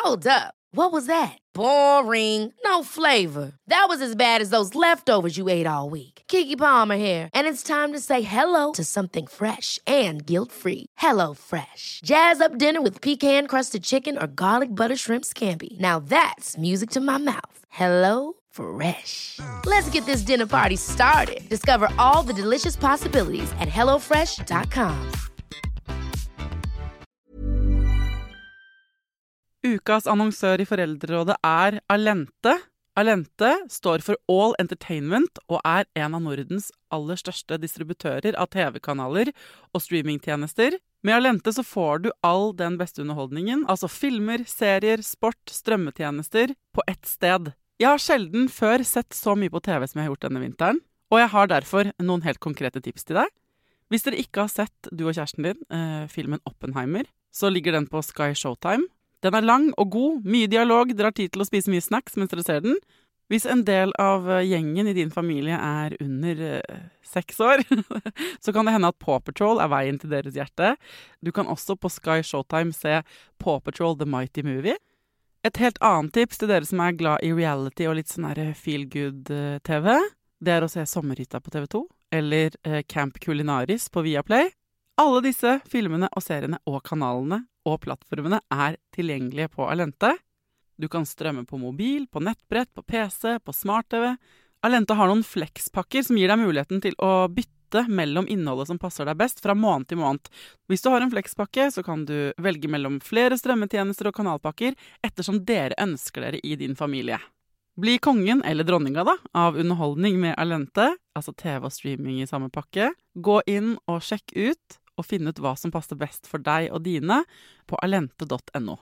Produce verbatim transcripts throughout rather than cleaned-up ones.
Hold up. What was that? Boring. No flavor. That was as bad as those leftovers you ate all week. Keke Palmer here, and it's time to say hello to something fresh and guilt-free. Hello Fresh. Jazz up dinner with pecan-crusted chicken or garlic butter shrimp scampi. Now that's music to my mouth. Hello Fresh. Let's get this dinner party started. Discover all the delicious possibilities at hello fresh dot com. Ukas annonsør i Foreldrerådet er Allente. Allente står for All Entertainment og er en av Nordens aller største distributører av T V-kanaler og streamingtjenester. Med Allente så får du all den beste underholdningen, altså filmer, serier, sport, strømmetjenester, på ett sted. Jeg har sjelden før sett så mye på T V som jeg har gjort denne vinteren, og jeg har derfor noen helt konkrete tips til deg. Hvis dere ikke har sett, du og kjæresten din, eh, filmen Oppenheimer, så ligger den på Sky Showtime. Den er lang og god, mye dialog, dere har tid til å spise mye snacks mens dere ser den. Hvis en del av gjengen i din familie er under eh, seks år, så kan det hende at Paw Patrol er veien til deres hjerte. Du kan også på Sky Showtime se Paw Patrol The Mighty Movie. Et helt annet tips til dere som er glad i reality og litt sånn her feel-good-T V, det er å se Sommerhytta på T V to, eller eh, Camp Culinaris på Viaplay. Alle disse filmene og seriene og kanalene og plattformene er tilgjengelige på Allente. Du kan strømme på mobil, på nettbrett, på P C, på smart-T V. Allente har noen flexpakker som gir deg muligheten til å bytte mellom innholdet som passer deg best fra måned til måned. Hvis du har en flexpakke, så kan du velge mellom flere strømmetjenester og kanalpakker ettersom dere ønsker dere i din familie. Bli kongen eller dronninga da, av underholdning med Allente, altså T V og streaming i samme pakke. Gå inn og sjekk ut og finne ut hva som passer best for deg og dine på allente punktum no.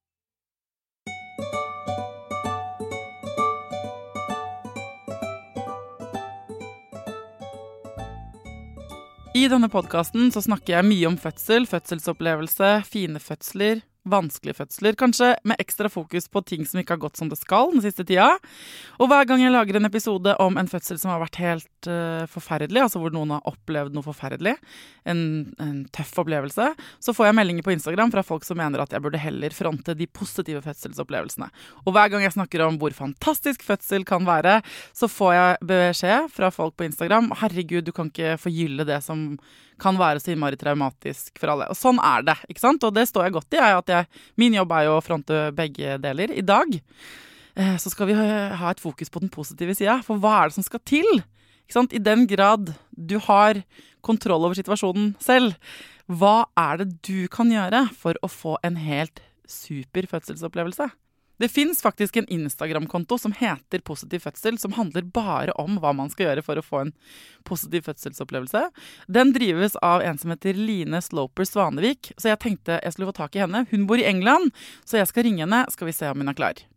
I denne podcasten så snakker jeg mye om fødsel, fødselsopplevelse, fine fødsler, vanskelige fødsler, kanskje med ekstra fokus på ting som ikke har gått som det skal den siste tida. Og hver gang jeg lager en episode om en fødsel som har vært helt uh, forferdelig, altså hvor noen har opplevd noe forferdelig, en, en tøff opplevelse, så får jeg meldinger på Instagram fra folk som mener at jeg burde heller fronte de positive fødselsopplevelsene. Og hver gang jeg snakker om hvor fantastisk fødsel kan være, så får jeg beskjed fra folk på Instagram, herregud, du kan ikke forgylle det som kan være så innmari traumatisk for alle. Og sånn er det, ikke sant? Og det står jeg godt i, er at jeg, min jobb er jo å fronte begge deler. I dag eh, så skal vi ha et fokus på den positive siden, for hva er det som skal til? Ikke sant? I den grad du har kontroll over situasjonen selv, hva er det du kan gjøre for å få en helt super fødselsopplevelse? Det finnes faktisk en Instagram-konto som heter Positiv fødsel, som handler bare om hva man skal gjøre for å få en positiv fødselsopplevelse. Den drives av en som heter Line Sloper Svanevik, så jeg tenkte jeg skulle få tak i henne. Hun bor i England, så jeg skal ringe henne. Skal vi se om hun er klar.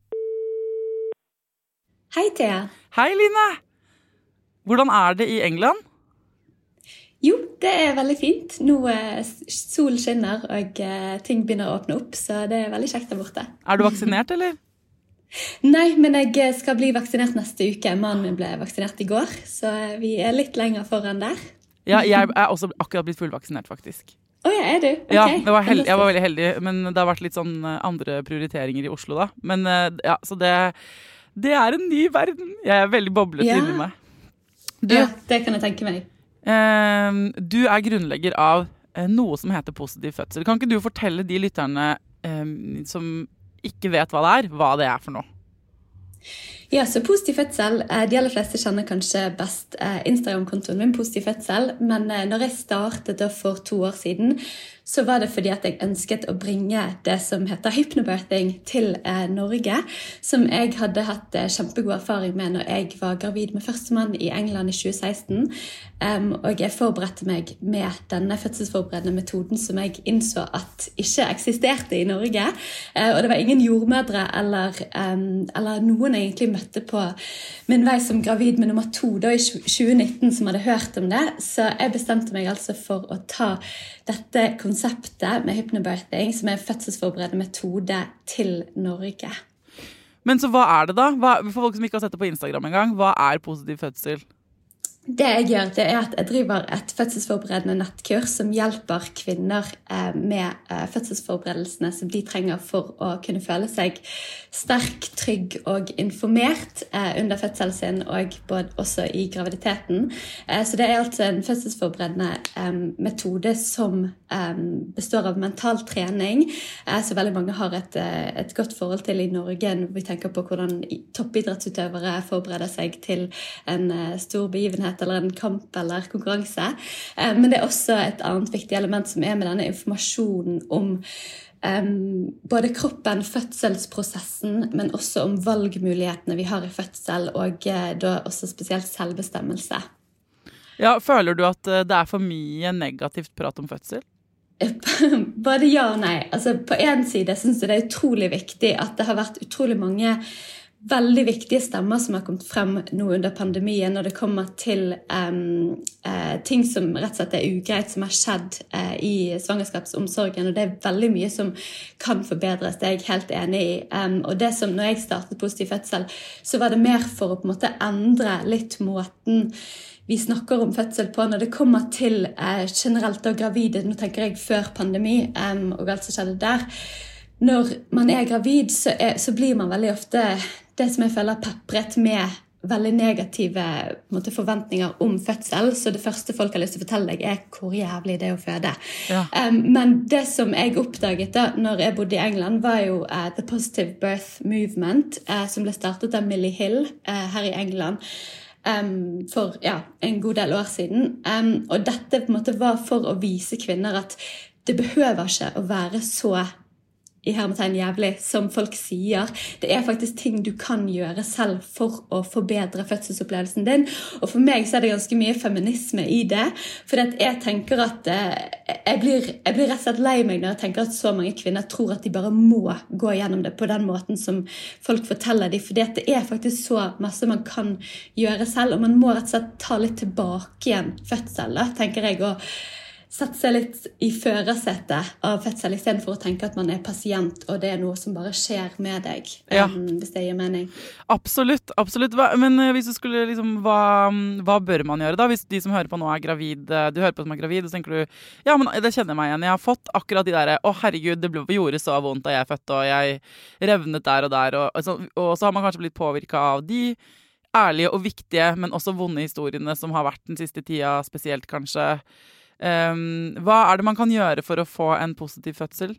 Hei, Thea. Hei, Line! Hvordan er det i England? Jo, det er veldig fint. Nå eh, sol skinner, og eh, ting begynner å åpne opp, så det er veldig kjekt der borte. Er du vaksinert, eller? Nei, men jeg skal bli vaksinert neste uke. Mannen min ble vaksinert i går, så vi er litt lenger foran der. Ja, jeg er også akkurat blitt fullvaksinert, faktisk. Åja, er du? Okay. Ja, jeg var, held, jeg var veldig heldig, men det har vært litt sånn andre prioriteringer i Oslo da. Men ja, så det, det er en ny verden. Jeg er veldig boblet ja. inni meg. Du, ja, det kan jeg tenke meg. Uh, du er grunnlegger av uh, noe som heter Positiv fødsel. Kan ikke du fortelle de lytterne uh, som ikke vet hva det er, hva det er for noe? Ja, så Positiv fødsel, de aller fleste kjenner kanskje best Instagram-kontoen min, Positiv fødsel, men når jeg startet det for to år siden, så var det fordi at jeg ønsket å bringe det som heter hypnobirthing til eh, Norge, som jeg hadde hatt eh, kjempegod erfaring med når jeg var gravid med førstemann i England i tjue seksten, um, og jeg forberedte meg med denne fødselsforberedende metoden som jeg innså at ikke eksisterte i Norge, uh, og det var ingen jordmødre eller, um, eller noen jeg egentlig møtte på min vei som gravid med nummer to da i tjue nitten som hadde hørt om det, så jeg bestemte meg altså for å ta dette konseptet med hypnobirthing, som er en fødselsforberedende metode til Norge. Men så hva er det da? Hva, for folk som ikke har sett det på Instagram en gang, hva er positiv fødsel? Det jeg gjør, det er at jeg driver et fødselsforberedende nettkurs som hjelper kvinner eh, med eh, fødselsforberedelsene som de trenger for å kunne føle seg sterk, trygg og informert eh, under fødselen sin og både også i graviditeten. Eh, så det er altså en fødselsforberedende eh, metode som eh, består av mental trening, eh, så veldig mange har et, eh, et godt forhold til i Norge når vi tenker på hvordan toppidrettsutøvere forbereder seg til en eh, stor begivenhet eller en kamp eller konkurranse. Men det er også et annet viktig element som er med denne informasjonen om um, både kroppen, fødselsprosessen, men også om valgmulighetene vi har i fødsel, og uh, da også spesielt selvbestemmelse. Ja, føler du at det er for mye negativt prat om fødsel? Både ja og nei. Altså, på en side synes jeg det er utrolig viktig at det har vært utrolig mange veldig viktige stemmer som har kommet frem nå under pandemien når det kommer til um, uh, ting som rett og slett er ugreit som har skjedd uh, i svangerskapsomsorgen, og det er veldig mye som kan forbedres, det er jeg helt enig i. Um, og det som når jeg startet Positiv fødsel, så var det mer for å på en måte endre litt måten vi snakker om fødsel på når det kommer til uh, generelt og gravide, nå tenker jeg før pandemi um, og alt som skjedde der. Når man er gravid, så, er, så blir man veldig ofte det som jeg føler peppret med veldig negative måte, forventninger om fødsel. Så det første folk har lyst til å fortelle deg er hvor jævlig det er å føde. Ja. Um, men det som jeg oppdaget da, når jeg bodde i England, var jo uh, The Positive Birth Movement, uh, som ble startet av Millie Hill uh, her i England. Um, for ja, en god del år siden. Um, og dette på en måte var for å vise kvinner at det behøver ikke å være så i hermetegn jævlig, som folk sier. Det er faktisk ting du kan gjøre selv for å forbedre fødselsopplevelsen din. Og for meg så er det ganske mye feminisme i det. For jeg tenker at eh, jeg, blir, jeg blir rett og slett lei meg når jeg tenker at så mange kvinner tror at de bare må gå gjennom det på den måten som folk forteller dem. For det er faktisk så masse man kan gjøre selv, og man må rett og slett ta litt tilbake igjen fødsel, da, tenker jeg, og sette seg litt i førersetet av fødsel i stedet for å tenke at man er pasient, og det er noe som bare skjer med deg, ja. um, hvis det gir mening. Absolutt, absolutt. Hva, men hvis du skulle liksom, hva, hva bør man gjøre da? Hvis de som hører på nå er gravid, du hører på som er gravid, og så tenker du, ja, men det kjenner jeg meg igjen. Jeg har fått akkurat de der, å herregud, det ble, gjorde så vondt da jeg fødte, og jeg revnet der og der, og, og, så, og så har man kanskje blitt påvirket av de ærlige og viktige, men også vonde historiene som har vært den siste tida, spesielt kanskje. Um, hva er det man kan gjøre for å få en positiv fødsel?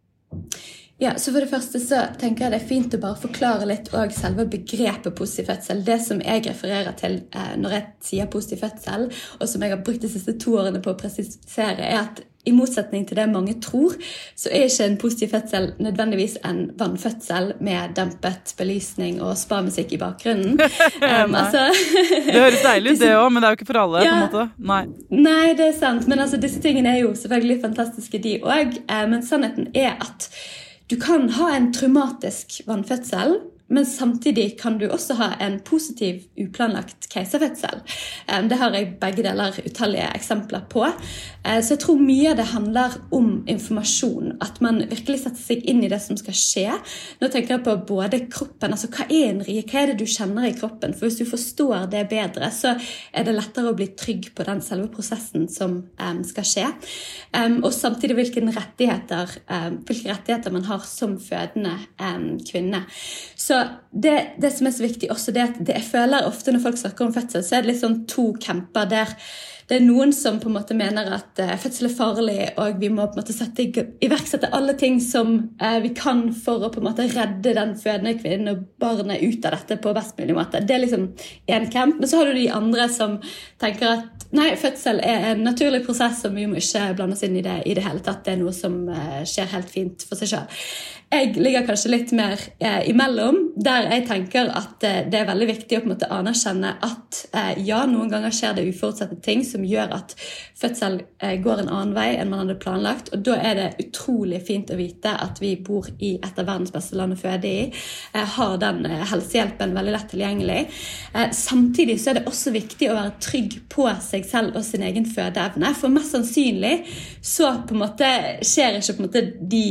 Ja, så for det første så tenker jeg det er fint å bare forklare litt og selve begrepet positiv fødsel. Det som jeg refererer til eh, når jeg sier positiv fødsel, og som jeg har brukt de siste to årene på å presisere, er at i motsetning til det mange tror, så er ikke en positiv fødsel nødvendigvis en vannfødsel med dempet belysning og spa-musikk i bakgrunnen. Um, altså, det høres deilig ut det også, men det er jo ikke for alle, ja, på en måte. Nei. Nei, det er sant. Men altså, disse tingene er jo selvfølgelig fantastiske de også. Eh, men sannheten er at du kan ha en traumatisk vannfødsel, men samtidig kan du også ha en positiv, uplanlagt keiserfødsel. Det har jeg begge deler utallige eksempler på. Så jeg tror mye av det handler om informasjon, at man virkelig setter seg inn i det som skal skje. Nå tenker jeg på både kroppen, altså hva er en rie, hva er det du kjenner i kroppen? For hvis du forstår det bedre, så er det lettere å bli trygg på den selve prosessen som um, skal skje. Um, og samtidig hvilke rettigheter, um, hvilke rettigheter man har som fødende um, kvinne. Så det, det som er så viktig også, det er at det, jeg føler ofte når folk snakker om fødsel, så er det litt sånn to camper der. Det er noen som på en måte mener at uh, fødsel er farlig, og vi må på en måte sette, iverksette alle ting som uh, vi kan for å på en måte redde den fødende kvinnen og barnet ut av dette på best mulig måte. Det er liksom en camp, men så har du de andre som tenker at nei, fødsel er en naturlig prosess, og vi må ikke blande oss inn i det i det hele tatt. Det er noe som uh, skjer helt fint for seg selv. Jeg ligger kanskje litt mer eh, imellom, der jeg tenker at eh, det er veldig viktig å på en måte anerkjenne at eh, ja, noen ganger skjer det uforutsette ting som gjør at fødsel eh, går en annen vei enn man hadde planlagt, og da er det utrolig fint å vite at vi bor i et av verdens beste land å føde i, eh, har den eh, helsehjelpen veldig lett tilgjengelig. Eh, samtidig så er det også viktig å være trygg på seg selv og sin egen fødeevne, for mest sannsynlig så på en måte skjer ikke på en måte de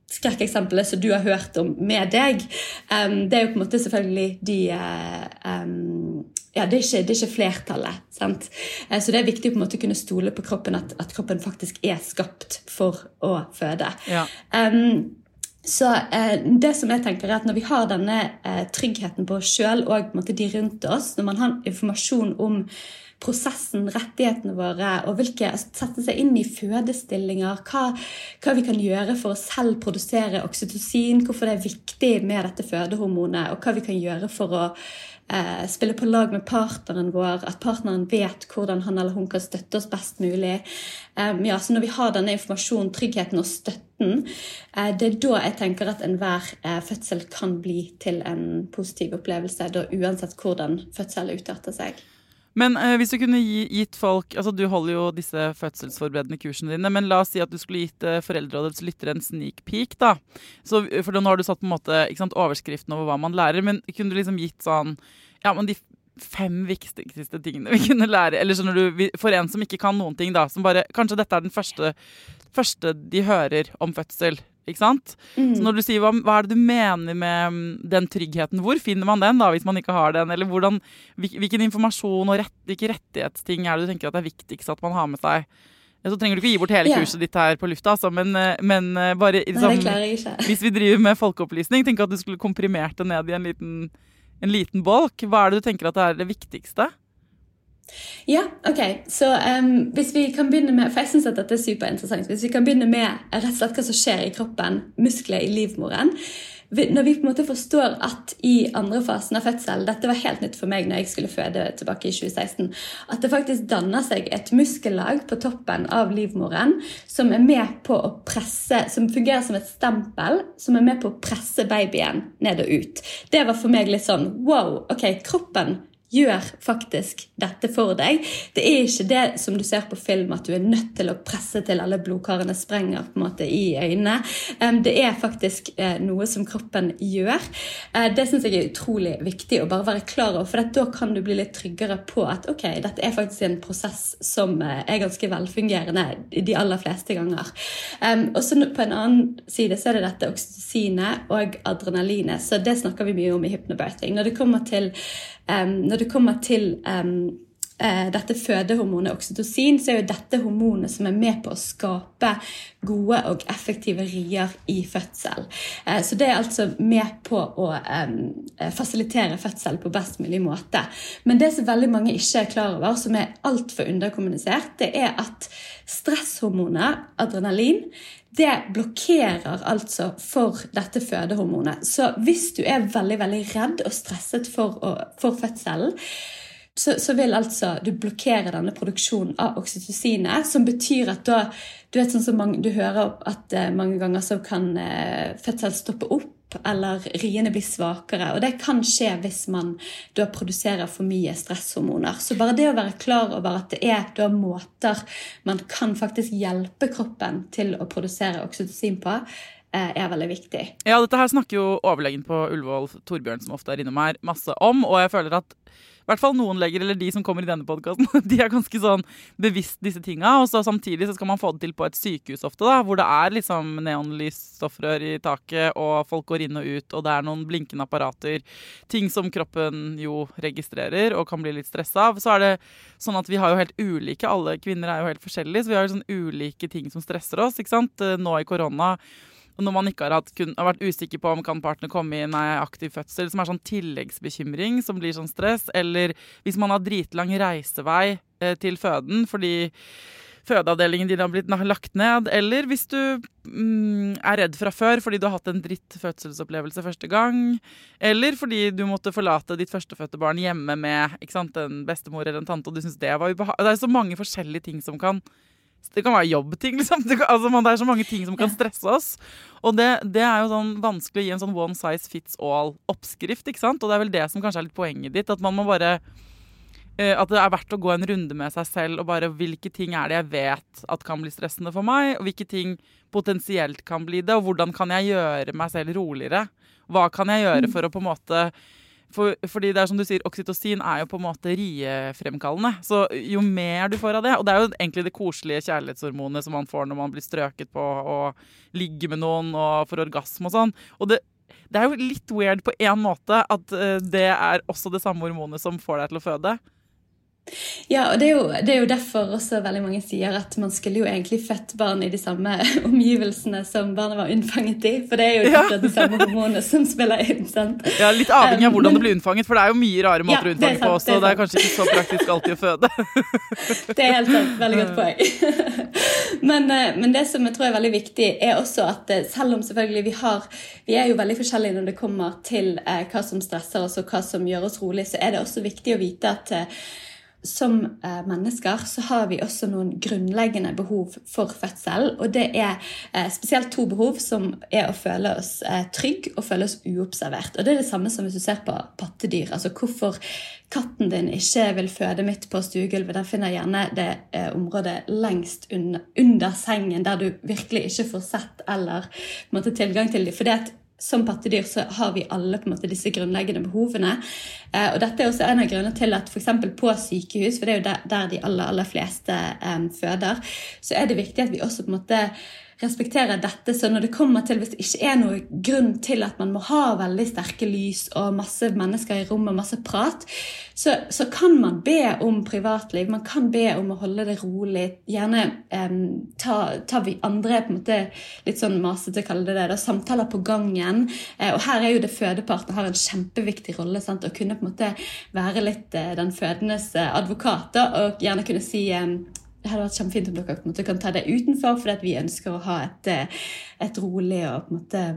skrekkeksempelet som du har hørt om med deg, um, det er jo på en måte selvfølgelig de um, ja, det er, ikke, det er ikke flertallet, sant? Så det er viktig på en måte å kunne stole på kroppen, at, at kroppen faktisk er skapt for å føde. Ja. Um, så eh, det som jeg tenker er at når vi har denne eh, tryggheten på oss selv og på en måte de rundt oss, når man har informasjon om prosessen, rettighetene våre, og hvilke, altså, sette seg inn i fødestillinger, hva, hva vi kan gjøre for å selv produsere oksytocin, hvorfor det er viktig med dette fødehormonet, og hva vi kan gjøre for å eh, spille på lag med partneren vår, at partneren vet hvordan han eller hun kan støtte oss best mulig. Um, ja, så når vi har denne informasjonen, tryggheten og støtten, eh, det er da jeg tenker at enhver eh, fødsel kan bli til en positiv opplevelse, da uansett hvordan fødsel utarter seg. Men eh, hvis du kunne gi, gitt folk, altså du holder jo disse fødselsforberedende kursene dine, men la oss si at du skulle gitt eh, foreldrerådets lyttere en sneak peek da. Så, for nå har du satt på en måte, ikke sant, overskriften over hva man lærer, men kunne du liksom gitt sånn, ja, men de fem viktigste tingene vi kunne lære, eller sånn når du, for en som ikke kan noen ting da, som bare, kanskje dette er den første, første de hører om fødsel, ikke sant? Mm. Så når du sier, hva, hva er det du mener med den tryggheten? Hvor finner man den da, hvis man ikke har den? Eller hvordan, hvilken informasjon og rett, hvilke rettighetsting er det du tenker at det er viktigst at man har med seg? Så trenger du ikke gi bort hele kurset yeah. ditt her på lufta, altså, men, men bare liksom, Nei, det klarer jeg ikke. Hvis vi driver med folkeopplysning, tenk at du skulle komprimert det ned i en liten, en liten bolk. Hva er det du tenker at det er det viktigste? Ja, ok. Så um, hvis vi kan begynne med, for jeg synes at dette er superinteressant, hvis vi kan begynne med rett og slett hva som skjer i kroppen, muskler i livmoren, når vi på en måte forstår at i andre fasen av fødsel, dette var helt nytt for meg når jeg skulle føde tilbake i tjue seksten, at det faktisk danner seg et muskellag på toppen av livmoren som er med på å presse, som fungerer som et stempel, som er med på å presse babyen ned og ut. Det var for meg litt sånn, wow, ok, kroppen gjør faktisk dette for deg. Det er ikke det som du ser på film, at du er nødt til å presse til alle blodkarene sprenger på en måte i øynene. Det er faktisk noe som kroppen gjør. Det synes jeg er utrolig viktig å bare være klar over, for da kan du bli litt tryggere på at ok, dette er faktisk en prosess som er ganske velfungerende de aller fleste ganger. Og så på en annen side så er det dette oksytocinet og adrenalinet, så det snakker vi mye om i hypnobirthing. Når det kommer til Um, når det kommer til um, uh, dette fødehormonet oksytocin, så er jo dette hormonet som er med på å skape gode og effektive rier i fødsel. Uh, så det er altså med på å um, fasilitere fødsel på best mulig måte. Men det som veldig mange ikke er klar over, som er alt for underkommunisert, det er at stresshormonet, adrenalin, det blokkerer altså for dette fødehormonet. Så hvis du er veldig, veldig redd og stresset for, å, for fødselen, så, så vil altså du blokkere denne produksjonen av oksytocinet, som betyr at da, du vet sånn som mange, du hører at uh, mange ganger så kan uh, fødsel stoppe opp, eller riene blir svakere, og det kan skje hvis man da produserer for mye stresshormoner. Så bare det å være klar over at det er da måter man kan faktisk hjelpe kroppen til å produsere oksytocin på, er veldig viktig. Ja, dette her snakker jo overlegen på Ullevål, Torbjørn, som ofte er innom her, masse om, og jeg føler at i hvert fall noen leger, eller de som kommer i denne podcasten, de er ganske sånn bevisst disse tingene, og så samtidig så skal man få det til på et sykehus ofte da, hvor det er liksom neonlysstoffrør i taket, og folk går inn og ut, og det er noen blinkende apparater, ting som kroppen jo registrerer og kan bli litt stresset av. Så er det sånn at vi har jo helt ulike, alle kvinner er jo helt forskjellige, så vi har jo sånn ulike ting som stresser oss, ikke sant? Nå i korona, og når man ikke har, hatt, kun, har vært usikker på om kan partner komme inn i aktiv fødsel, som er sånn tilleggsbekymring, som blir sånn stress, eller hvis man har dritlang reisevei eh, til føden, fordi fødeavdelingen din har blitt lagt ned, eller hvis du mm, er redd fra før, fordi du har hatt en dritt fødselsopplevelse første gang, eller fordi du måtte forlate ditt førstefødte barn hjemme med, ikke sant, en bestemor eller en tante, og du synes det var ubehagelig. Det er så mange forskjellige ting som kan det kan være jobbting, liksom. Det, kan, altså, det er så mange ting som kan stresse oss. Og det, det er jo sånn vanskelig å gi en sånn one size fits all oppskrift, ikke sant? Og det er vel det som kanskje er litt poenget ditt, at man må bare eh, at det er verdt å gå en runde med seg selv, og bare hvilke ting er det jeg vet at kan bli stressende for meg, og hvilke ting potensielt kan bli det, og hvordan kan jeg gjøre meg selv roligere? Hva kan jeg gjøre for å på en måte For, fordi det er som du sier, oksytocin er jo på en måte riefremkallende. Så jo mer du får av det, og det er jo egentlig det koselige kjærlighetshormonet som man får når man blir strøket på og ligger med noen og får orgasme og sånn. Og det, det er jo litt weird på en måte at uh, det er også det samme hormonet som får deg til å føde. Ja, og det er, jo, det er jo derfor også veldig mange sier at man skulle jo egentlig født barn i de samme omgivelsene som barnet var unnfanget i, for det er jo ikke ja. de samme hormonene som spiller inn, sant? Ja, litt avhengig av hvordan um, men, det blir unnfanget, for det er jo mye rare måter ja, å unnfange på også, det er, det er kanskje ikke så praktisk alltid å føde. Det er helt sant, veldig godt poeng. men, men det som jeg tror er veldig viktig er også at selv om selvfølgelig vi har, vi er jo veldig forskjellige når det kommer til eh, hva som stresser oss og hva som gjør oss rolig, så er det også viktig å vite at eh, som eh, mennesker så har vi også noen grunnleggende behov for fødsel, og det er eh, spesielt to behov som er å føle oss eh, trygg og føle oss uobservert. Og det er det samme som hvis du ser på pattedyr, altså hvorfor katten din ikke vil føde midt på stuegulvet, der finner jeg gjerne det eh, området lengst under, under sengen, der du virkelig ikke får sett eller på en måte, tilgang til dem, for det at som pattedyr så har vi alle på en måte disse grunnleggende behovene, eh, og dette er også en av grunnene til at for eksempel på sykehus, for det er jo der, der de aller, aller fleste eh, føder, så er det viktig at vi også på en måte respekterer dette, så når det kommer til, hvis det ikke er noe grunn til at man må ha veldig sterke lys og masse mennesker i rommet og masse prat, så, så kan man be om privatliv, man kan be om å holde det rolig, gjerne um, ta, ta vi andre på en måte litt sånn masete kalle det det, da, samtaler på gangen, uh, og her er jo det fødeparten har en kjempeviktig rolle, sant, å kunne på en måte være litt uh, den fødendes uh, advokat, og gjerne kunne si um, det hadde vært kjempefint om dere på en måte kan ta det utenfor, for at vi ønsker å ha et, et rolig og på en måte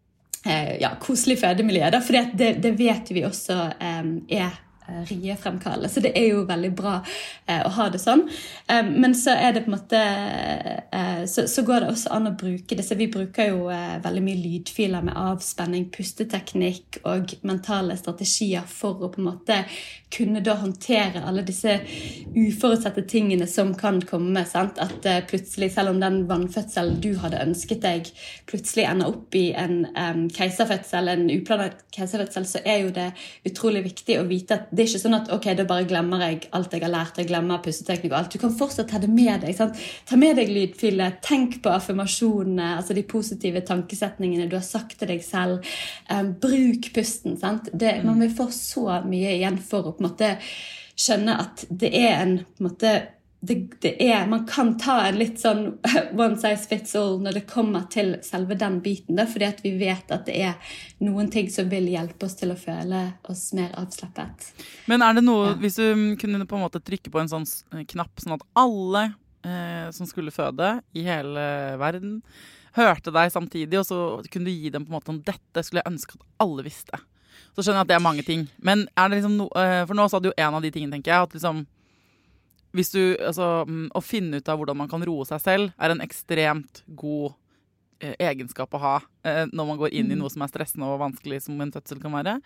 ja, koselig fødemiljø. Da, for det, det vet vi også um, er riefremkallende, så det er jo veldig bra eh, å ha det sånn. Um, men så er det på en måte, eh, så, så går det også an å bruke det, så vi bruker jo eh, veldig mye lydfiler med avspenning, pusteteknikk og mentale strategier for å på en måte kunne da håndtere alle disse uforutsette tingene som kan komme, sant? At eh, plutselig, selv om den vannfødselen du hadde ønsket deg, plutselig ender opp i en um, keiserfødsel, en uplanlagt keiserfødsel, så er jo det utrolig viktig å vite at det er ikke sånn at, ok, da bare glemmer jeg alt jeg har lært, jeg glemmer pusteteknikk og alt. Du kan fortsatt ta det med deg, sant? Ta med deg lydfiler, tenk på affirmasjonene, altså de positive tankesetningene du har sagt til deg selv. Um, bruk pusten, sant? Det, man vil få så mye igjen for å på en måte skjønne at det er en, på en måte, det, det er, man kan ta en litt sånn one size fits all når det kommer til selve den biten, da, fordi at vi vet at det er noen ting som vil hjelpe oss til å føle oss mer avslappet. Men er det noe, ja. Hvis du kunne på en måte trykke på en sånn knapp, sånn at alle eh, som skulle føde i hele verden hørte deg samtidig, og så kunne du gi dem på en måte om dette skulle jeg ønske at alle visste. Så skjønner jeg at det er mange ting. Men er det liksom no, eh, for nå sa du jo en av de tingene, tenker jeg, at liksom hvis du, altså, å finne ut av hvordan man kan roe seg selv er en ekstremt god eh, egenskap å ha eh, når man går inn i noe som er stressende og vanskelig som en fødsel kan være.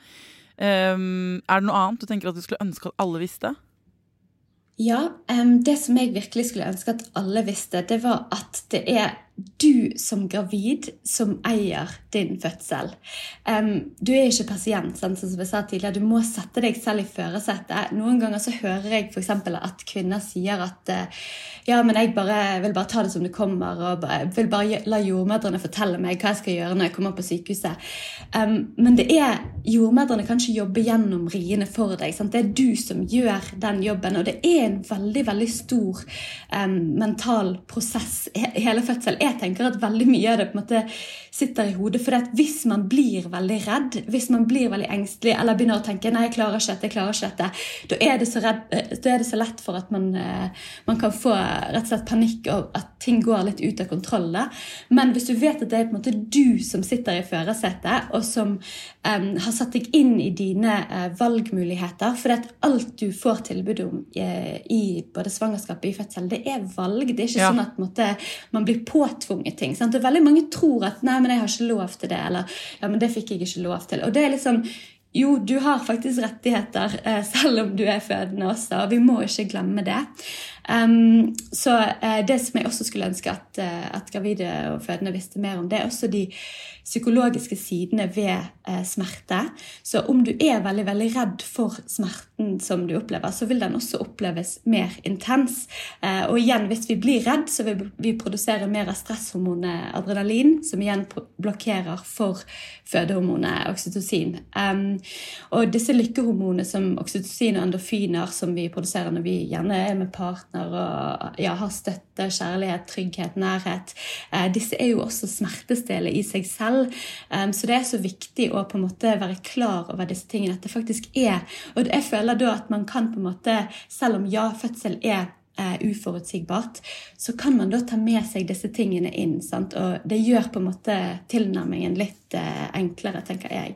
Um, er det noe annet du tenker at du skulle ønske at alle visste? Ja, um, det som jeg virkelig skulle ønske at alle visste, det var at det er du som gravid som eier din fødsel. Um, du er ikke pasient, sånn som jeg sa tidligere. Du må sette deg selv i førersetet. Noen ganger så hører jeg for eksempel at kvinner sier at uh, ja, men jeg bare, vil bare ta det som det kommer, og bare, vil bare la jordmødrene fortelle meg hva jeg skal gjøre når jeg kommer på sykehuset. Um, men det er, jordmødrene kan ikke jobbe gjennom riene for deg. Sant? Det er du som gjør den jobben, og det er en veldig, veldig stor um, mental prosess. Hele fødsel er Jeg tenker at veldig mye av det på en måte sitter i hodet, for at hvis man blir veldig redd, hvis man blir veldig engstelig, eller begynner å tenke, nei, jeg klarer ikke dette, jeg klarer ikke dette, da er det så, redd, da er det så lett for at man, man kan få rett og slett panikk, og at ting går litt ut av kontroll. Men hvis du vet at det er på en måte du som sitter i førersetet, og som um, har satt deg inn i dine uh, valgmuligheter, for at alt du får tilbud om uh, i både svangerskap og i fødsel, det er valg, det er ikke ja. Sånn at på en måte, man blir påtvunget ting. Sant? Og veldig mange tror at nei, men jeg har ikke lov til det, eller ja, men det fikk jeg ikke lov til. Og det er liksom, jo, du har faktisk rettigheter, eh, selv om du er fødende også, og vi må ikke glemme det. Um, så uh, det som jeg også skulle ønske at, uh, at gravide og fødende visste mer om, det er også de psykologiske sidene ved uh, smerte. Så om du er veldig, veldig redd for smerten som du opplever, så vil den også oppleves mer intens. Uh, og igjen, hvis vi blir redd, så vil vi produsere mer av stresshormonet adrenalin, som igjen blokkerer for fødehormonet oksytocin. Um, og disse lykkehormonene som oksytocin og endorfiner som vi produserer når vi gjerne er med partner og ja, har støtte, kjærlighet, trygghet, nærhet, uh, disse er jo også smertestille i seg selv. Um, så det er så viktig å på en måte være klar over disse tingene, at det faktisk er. Og jeg føler da at man kan på en måte, selv om ja, fødsel er Uh, uforutsigbart, så kan man da ta med seg disse tingene inn, sant? Og det gjør på en måte tilnærmingen litt uh, enklere, tenker jeg.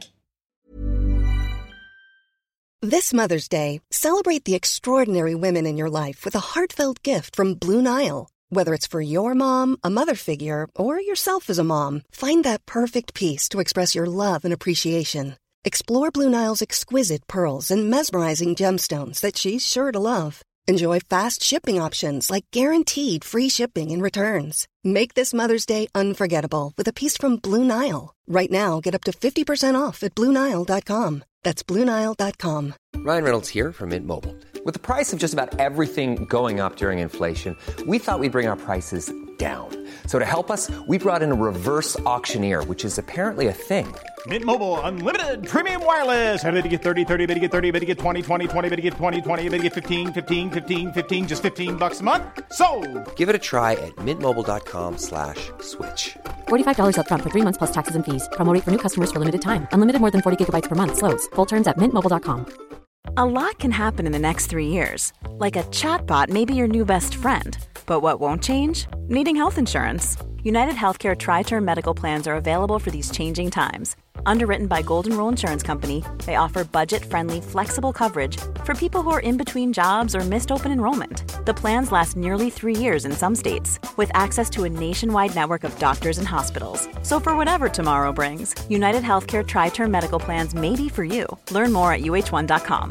This Mother's Day, celebrate the extraordinary women in your life with a heartfelt gift from Blue Nile. Whether it's for your mom, a mother figure, or yourself as a mom, find that perfect piece to express your love and appreciation. Explore Blue Nile's exquisite pearls and mesmerizing gemstones that she's sure to love. Enjoy fast shipping options like guaranteed free shipping and returns. Make this Mother's Day unforgettable with a piece from Blue Nile. Right now, get up to fifty percent off at Blue Nile dot com. That's Blue Nile dot com. Ryan Reynolds here from Mint Mobile. With the price of just about everything going up during inflation, we thought we'd bring our prices down. So to help us, we brought in a reverse auctioneer, which is apparently a thing. Mint Mobile Unlimited Premium Wireless. How to get thirty, thirty, how to get thirty, how to get twenty, twenty, twenty, how to get twenty, twenty, how to get fifteen, fifteen, fifteen, fifteen, just fifteen bucks a month? Sold! Give it a try at mintmobile.com slash switch. forty-five dollars up front for three months plus taxes and fees. Promo rate for new customers for limited time. Unlimited more than forty gigabytes per month. Slows full terms at mint mobile dot com. A lot can happen in the next three years. Like a chatbot may be your new best friend. But what won't change? Needing health insurance. United Healthcare Tri-Term Medical Plans are available for these changing times. Underwritten by Golden Rule Insurance Company, they offer budget-friendly, flexible coverage for people who are in between jobs or missed open enrollment. The plans last nearly three years in some states, with access to a nationwide network of doctors and hospitals. So for whatever tomorrow brings, United Healthcare Tri-Term Medical Plans may be for you. Learn more at U H one dot com.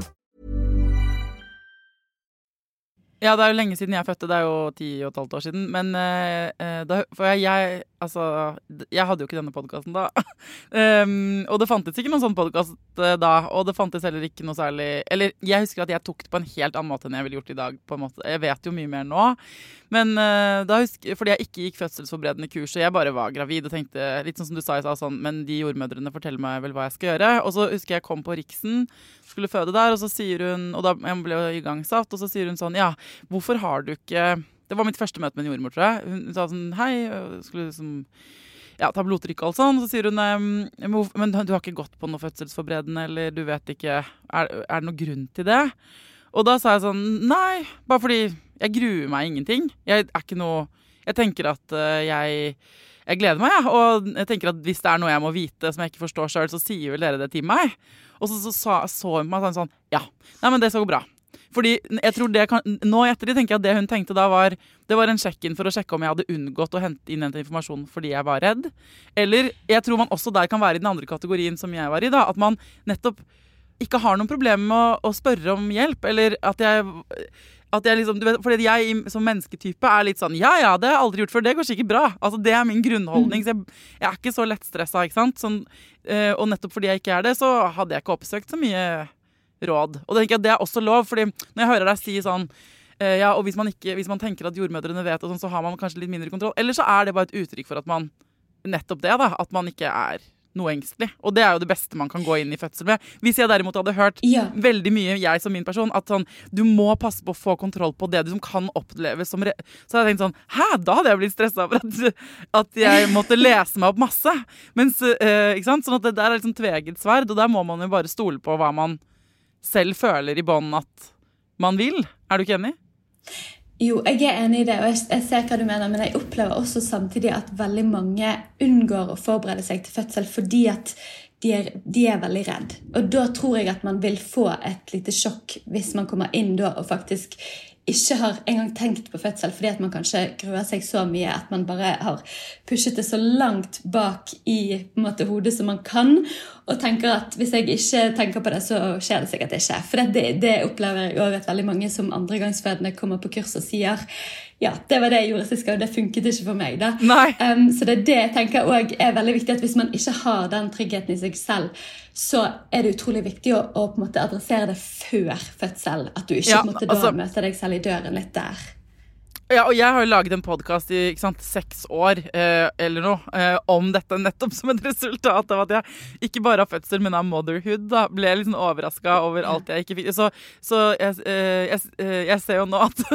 Ja, det er jo lenge siden jeg fødte, det er jo ti og et halvt år siden, men uh, da, for jeg, jeg, altså, jeg hadde jo ikke denne podcasten da, um, og det fantes ikke noen sånn podcast uh, da, og det fantes heller ikke noe særlig, eller jeg husker at jeg tok det på en helt annen måte enn jeg ville gjort i dag, på en måte. Jeg vet jo mye mer nå, men uh, da husker, fordi jeg ikke gikk fødselsforberedende kurs, og jeg bare var gravid og tenkte, litt sånn som du sa, jeg sa sånn, men de jordmødrene forteller meg vel hva jeg skal gjøre, og så husker jeg kom på Riksen, skulle føde der, og så sier hun, og da jeg ble i gang satt, og så sier hun sånn, ja, hvorfor har du ikke, det var mitt første møte med en jordmor, tror jeg, hun sa sånn, hei, skulle liksom, ja, ta blodtrykk og alt sånn, og så sier hun, men du har ikke gått på noe fødselsforberedende, eller du vet ikke, er, er det noe grunn til det? Og da sa jeg sånn, nei, bare fordi jeg gruer meg ingenting, jeg er ikke noe, jeg tenker at jeg, jeg gleder meg, ja, og jeg tenker at hvis det er noe jeg må vite som jeg ikke forstår selv, så sier vel dere det til meg. Og så så, så, så hun meg sånn, ja, nei, men det skal gå bra. Fordi jeg tror det kan, nå etter det tenker jeg at det hun tenkte da var, det var en sjekk-in for å sjekke om jeg hadde unngått å hente inn den informasjonen fordi jeg var redd. Eller jeg tror man også der kan være i den andre kategorien som jeg var i da, at man nettopp ikke har noen problem med å, å spørre om hjelp, eller at jeg... At jeg liksom, du vet, fordi jeg som mennesketype er litt sånn, ja, ja, det har jeg aldri gjort før, det går sikkert bra. Altså, det er min grunnholdning, så jeg, jeg er ikke så lettstresset, ikke sant? Sånn, øh, og nettopp fordi jeg ikke er det, så hadde jeg ikke oppsøkt så mye råd. Og det tenker jeg, det er også lov, fordi når jeg hører deg si sånn, øh, ja, og hvis man, ikke, hvis man tenker at jordmødrene vet, og sånn, så har man kanskje litt mindre kontroll. Eller så er det bare et uttrykk for at man, nettopp det da, at man ikke er noe engstelig. Og det er jo det beste man kan gå inn i fødsel med. Hvis jeg derimot hadde hørt ja. veldig mye, jeg som min person, at sånn, du må passe på å få kontroll på det du som kan oppleves som re- så hadde jeg tenkt sånn, hæ, da hadde jeg blitt stresset over at, at jeg måtte lese meg opp masse. Mens, uh, ikke sant? Sånn at det der er liksom tveget sverd, og der må man jo bare stole på hva man selv føler i bånd at man vil. Er du ikke enig? Jo, jeg er enig i det, og jeg, jeg ser hva du mener, men jeg opplever også samtidig at veldig mange unngår å forberede seg til fødsel fordi at de er, de er veldig redd. Og da tror jeg at man vil få et lite sjokk hvis man kommer inn da og faktisk ikke har engang tenkt på fødsel, fordi at man kanskje gruer seg så mye at man bare har pushet det så langt bak i på en måte, hodet som man kan, og tenker at hvis jeg ikke tenker på det, så skjer det sikkert ikke. For det, det opplever jeg også at veldig mange som andregangsfødende kommer på kurs og sier ja, det var det jeg gjorde sist gang, og det funket ikke for meg. Da. Um, så det er det jeg tenker også er veldig viktig, at hvis man ikke har den tryggheten i seg selv, så er det utrolig viktig å, å på en måte adressere det før fødsel, at du ikke ja, måtte da altså, møte deg selv i døren litt der. Ja, og jeg har jo laget en podcast i ikke sant, seks år, eh, eller noe, eh, om dette nettopp som et resultat av at jeg ikke bare har fødsel, men av motherhood, da, ble jeg liksom overrasket over alt jeg ikke fikk. Så, så jeg, eh, jeg, jeg ser jo nå at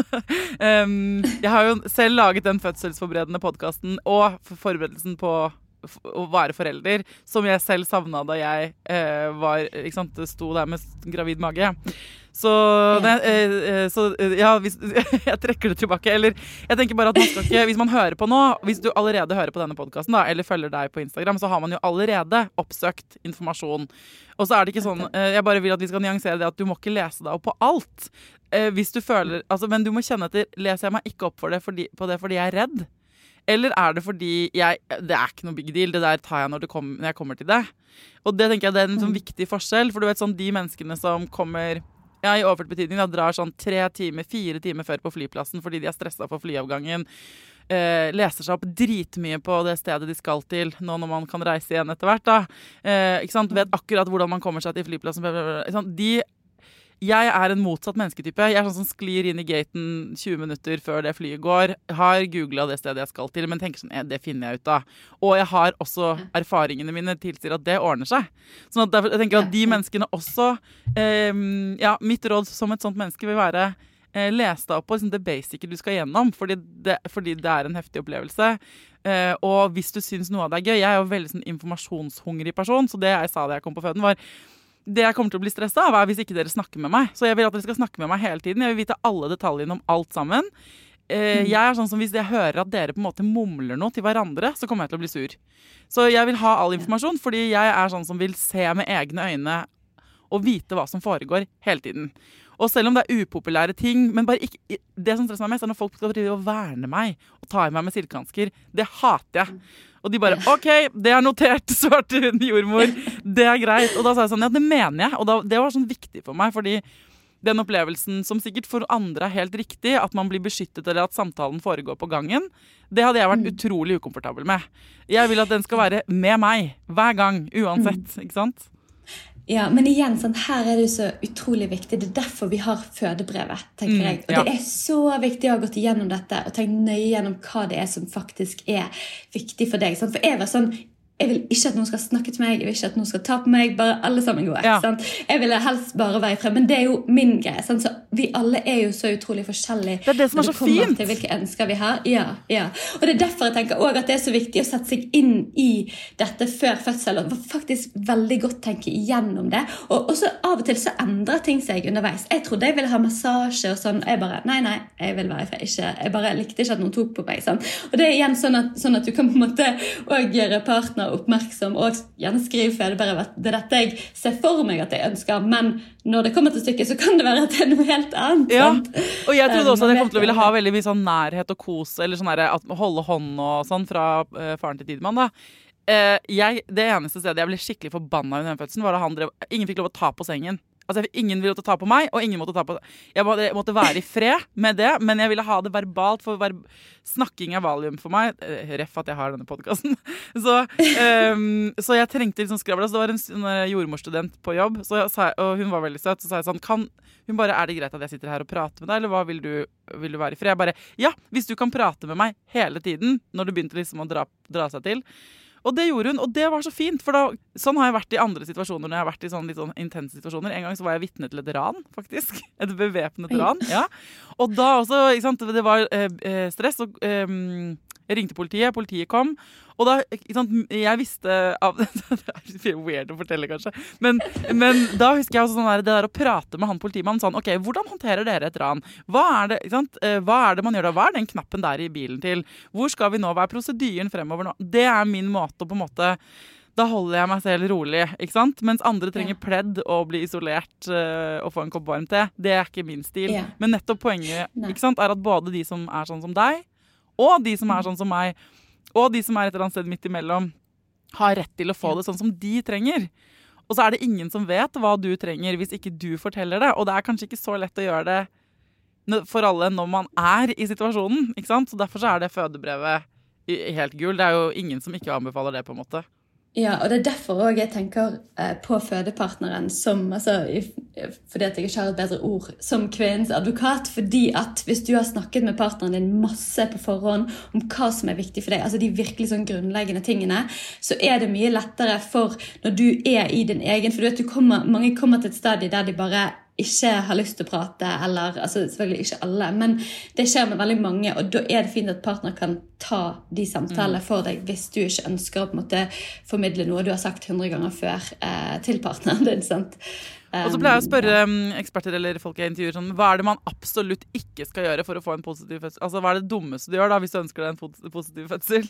um, jeg har jo selv laget den fødselsforberedende podcasten og forberedelsen på å være forelder, som jeg selv savnet da jeg eh, var, ikke sant, sto der med gravid mage. Så, det, eh, så ja, hvis, jeg trekker det tilbake. Eller jeg tenker bare at man skal ikke, hvis man hører på nå, hvis du allerede hører på denne podcasten da, eller følger deg på Instagram, så har man jo allerede oppsøkt informasjon. Og så er det ikke sånn, eh, jeg bare vil at vi skal nyansere det at du må ikke lese deg opp på alt. Eh, hvis du føler, altså, men du må kjenne etter, leser jeg meg ikke opp for det fordi, på det fordi jeg er redd? Eller er det fordi jeg, det er ikke noe big deal, det der tar jeg når, det kom, når jeg kommer til det. Og det tenker jeg det er en sånn viktig forskjell, for du vet sånn de menneskene som kommer, ja i overført betydning, da drar sånn tre timer, fire timer før på flyplassen fordi de er stresset for flyavgangen, eh, leser seg opp dritmye på det stedet de skal til, nå når man kan reise igjen etter hvert da, eh, ikke sant, vet akkurat hvordan man kommer seg til flyplassen, ikke sant, de Jeg er en motsatt mennesketype. Jeg er sånn som sklir inn i gaten tjue minutter før det flyet går. Har googlet det stedet jeg skal til, men tenker sånn, det finner jeg ut av. Og jeg har også erfaringene mine tilsier at det ordner seg. Sånn at derfor, jeg tenker at de menneskene også, eh, ja, mitt råd som et sånt menneske vil være eh, les deg opp på liksom, det basice du skal gjennom, fordi det, fordi det er en heftig opplevelse. Eh, og hvis du synes noe av det er gøy, jeg er jo veldig sånn informasjonshungrig person, så det jeg sa da jeg kom på føden var det jeg kommer til å bli stresset av er hvis ikke dere snakker med meg. Så jeg vil at dere skal snakke med meg hele tiden. Jeg vil vite alle detaljene om alt sammen. Eh, jeg er sånn som hvis jeg hører at dere på en måte mumler noe til hverandre, så kommer jeg til å bli sur. Så jeg vil ha all informasjon, fordi jeg er sånn som vil se med egne øyne og vite hva som foregår hele tiden. Og selv om det er upopulære ting, men bare ikke, det som stresser meg mest er når folk skal drive og verne meg og ta i meg med silkehansker. Det hater jeg. Og de bare, ok, det er notert, svarte hun jordmor, det er greit. Og da sa jeg sånn, ja, det mener jeg. Og da, det var sånn viktig for meg, fordi den opplevelsen som sikkert for andre er helt riktig, at man blir beskyttet eller at samtalen foregår på gangen, det hadde jeg vært utrolig ukomfortabel med. Jeg vil at den skal være med meg, hver gang, uansett, ikke sant? Ja, men igjen, sånn, her er det jo så utrolig viktig. Det er derfor vi har fødebrevet, tenker jeg. Og ja. Det er så viktig å ha gått igjennom dette og tenke nøye gjennom hva det er som faktisk er viktig for deg. Sant? For jeg var sånn, jeg vil ikke at noen skal snakke til meg, jeg vil ikke at noen skal ta på meg, bare alle sammen går. Ja. Sant? Jeg vil helst bare være i fred, men det er jo min greie. Sant? Så vi alle er jo så utrolig forskjellige. Det er det som er så fint. Til hvilke ønsker vi har. Ja, ja. Og det er derfor jeg tenker også at det er så viktig å sette seg inn i dette før fødsel, og faktisk veldig godt tenke igjennom det. Og også av og til så endrer ting seg underveis. Jeg trodde jeg ville ha massasje og sånn, jeg bare, nei, nei, jeg vil være i fred. Ikke, jeg bare likte ikke at noen tok på meg. Sant? Og det er igjen sånn at, sånn at du kan på en måte også gjøre partner oppmerksom og gjerne skrive fødebrevet. Det er dette jeg ser for meg at jeg ønsker, men når det kommer til stykket, så kan det være at det er noe helt annet. Ja, og jeg trodde også at jeg kom til å ville ha veldig mye sånn nærhet og kos, eller sånn der, at holde hånd og sånn fra uh, faren til Tidemann da. Uh, jeg, det eneste stedet jeg ble skikkelig forbannet under den fødselen var da han drev, ingen fikk lov å ta på sengen. Altså, ingen ville ta på meg, og ingen måtte ta på... Jeg måtte, jeg måtte være i fred med det, men jeg ville ha det verbalt, for ver... snakking er valium for meg. Ref at jeg har denne podcasten. Så, um, så jeg trengte litt sånn skravla. Så det var en, en jordmorstudent på jobb, så jeg, og hun var veldig søt. Så sa jeg sånn, kan, hun bare, er det greit at jeg sitter her og prater med deg, eller hva vil du, vil du være i fred? Jeg bare, ja, hvis du kan prate med meg hele tiden, når du begynte liksom å dra, dra seg til. Og det gjorde hun, og det var så fint, for da, sånn har jeg vært i andre situasjoner når jeg har vært i sånne litt sånn intense situasjoner. En gang så var jeg vitne til et ran, faktisk. Et bevæpnet ran, ja. Og da også, ikke sant, det var eh, stress, og eh, jeg ringte politiet, politiet kom, og da, ikke sant, jeg visste av, det er weird å fortelle kanskje, men, men da husker jeg også sånn der, det der å prate med han politimannen sånn, ok, hvordan håndterer dere et ran? Hva er det, ikke sant, hva er det man gjør da? Hva er den knappen der i bilen til? Hvor skal vi nå? Hva er prosedyren fremover nå? Det er min måte å på en måte, da holder jeg meg selv rolig, ikke sant? Mens andre trenger ja. pledd og bli isolert uh, og få en kopp varmt te. Det er ikke min stil. Ja. Men nettopp poenget ikke sant, er at både de som er sånn som deg, og de som er sånn som meg, og de som er et eller annet sted midt imellom, har rett til å få det sånn som de trenger. Og så er det ingen som vet hva du trenger hvis ikke du forteller det. Og det er kanskje ikke så lett å gjøre det for alle når man er i situasjonen, ikke sant? Så derfor så er det fødebrevet helt gull. Det er jo ingen som ikke anbefaler det på en måte. Ja, og det er derfor også jeg tenker eh, på fødepartneren som, altså, fordi at jeg ikke har et bedre ord, som kvinnens advokat, fordi at hvis du har snakket med partneren din masse på forhånd om hva som er viktig for deg, altså de virkelig sånn grunnleggende tingene, så er det mye lettere for når du er i din egen, for du vet, du kommer, mange kommer til et stadie der de bare ikke har lyst til å prate, eller, altså selvfølgelig ikke alle, men det skjer med veldig mange, og da er det fint at partner kan ta de samtalene for deg, hvis du ikke ønsker å på en måte formidle noe du har sagt hundre ganger før eh, til partneren din, sant? Um, og så pleier jeg å spørre um, eksperter eller folk jeg intervjuer sånn, hva er det man absolutt ikke skal gjøre for å få en positiv fødsel? Altså, hva er det dummeste du gjør da, hvis du ønsker deg en positiv fødsel?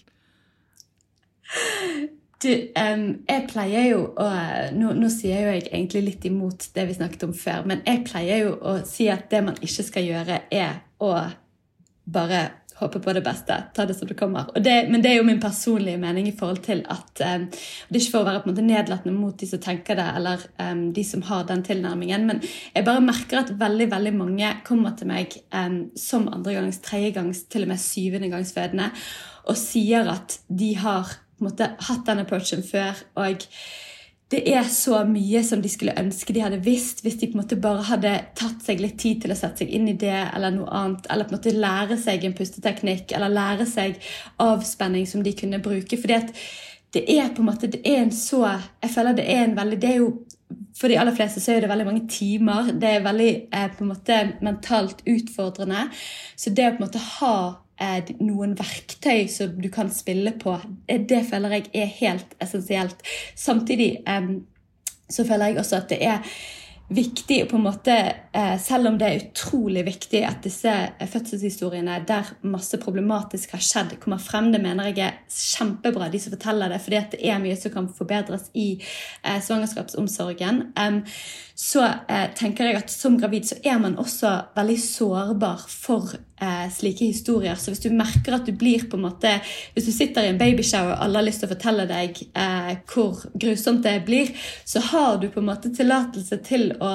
Du, um, jeg pleier jo å, nå, nå sier jo jeg egentlig litt imot det vi snakket om før, men jeg pleier jo å si at det man ikke skal gjøre er å bare håpe på det beste, ta det som det kommer. Og det, men det er jo min personlige mening i forhold til at, um, det er ikke for å være på en måte nedlattende mot de som tenker det, eller um, de som har den tilnærmingen, men jeg bare merker at veldig, veldig mange kommer til meg um, som andre gangs, tredje gangs, til og med syvende gangs fødende, og sier at de har på en måte hatt den approachen før, og det er så mye som de skulle ønske de hadde visst, hvis de på en måte bare hadde tatt seg litt tid til å sette seg inn i det, eller noe annet, eller på en måte lære seg en pusteteknikk, eller lære seg avspenning som de kunne bruke, fordi at det er på en måte, det er en så, jeg føler det er en veldig, det er jo, for de aller fleste så er det veldig mange timer, det er veldig eh, på en måte mentalt utfordrende, så det å på en måte ha eh, noen verktøy som du kan spille på, det føler jeg er helt essensielt. Samtidig eh, så føler jeg også at det er viktig på en måte, eh, selv om det er utrolig viktig at disse fødselshistoriene der masse problematisk har skjedd, kommer frem, det mener jeg er kjempebra, de som forteller det, fordi at det er mye som kan forbedres i eh, svangerskapsomsorgen. Um, så eh, tenker jeg at som gravid så er man også veldig sårbar for eh, slike historier. Så hvis du merker at du blir på en måte, hvis du sitter i en babyshower og alle har lyst til å fortelle deg eh, hvor grusomt det blir, så har du på en måte tillatelse til å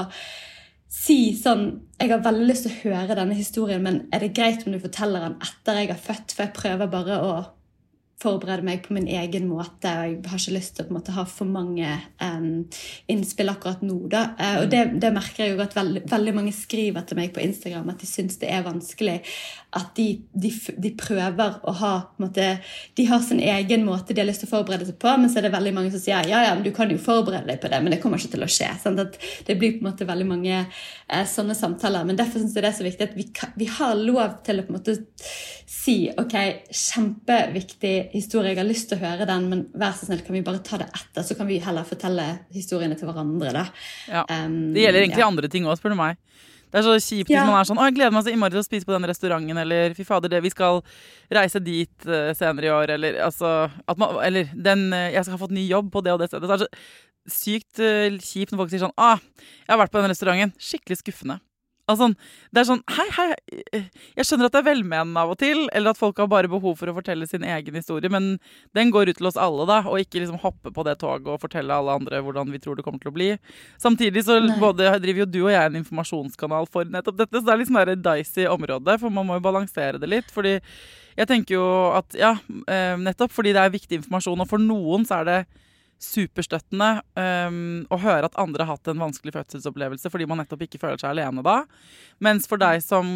si sånn, jeg har veldig lyst til å høre denne historien, men er det greit om du forteller den etter jeg har født, for jeg prøver bare å forberede meg på min egen måte, og jeg har ikke lyst til å på en måte ha for mange um, innspill akkurat nå. Da. Uh, og det, det merker jeg jo at veld, veldig mange skriver til meg på Instagram, at de synes det er vanskelig, at de, de, de prøver å ha, på en måte, de har sin egen måte de har lyst til å forberede seg på, men så er det veldig mange som sier, ja, ja, men du kan jo forberede deg på det, men det kommer ikke til å skje. Sant? At det blir på en måte veldig mange uh, sånne samtaler, men derfor synes jeg det er så viktig at vi, vi har lov til å på en måte si, ok, kjempeviktig historie, jeg har lyst til å høre den, men vær så snill, kan vi bare ta det etter, så kan vi heller fortelle historiene til hverandre da. Ja, um, det gjelder egentlig ja. andre ting også, spør du meg. Det er så kjipt hvis ja. man er sånn, å, jeg gleder meg så innmari til å spise på den restauranten, eller fy fader, det, vi skal reise dit uh, senere i år, eller, altså, at man, eller den, uh, jeg skal ha fått ny jobb på det og det stedet. Så er det så sykt uh, kjipt når folk sier sånn, ah, jeg har vært på den restauranten, skikkelig skuffende. Altså, det er sånn, hei, hei, jeg skjønner at det er velmenende av og til, eller at folk har bare behov for å fortelle sin egen historie, men den går ut til oss alle da, og ikke liksom hoppe på det toget og fortelle alle andre hvordan vi tror det kommer til å bli. Samtidig så Nei. både driver jo du og jeg en informasjonskanal for nettopp dette, så det er litt sånn der dicey område, for man må jo balansere det litt, fordi jeg tenker jo at, ja, nettopp fordi det er viktig informasjon, og for noen så er det superstøttende um, å høre at andre har hatt en vanskelig fødselsopplevelse fordi man nettopp ikke føler seg alene da. Mens for deg som,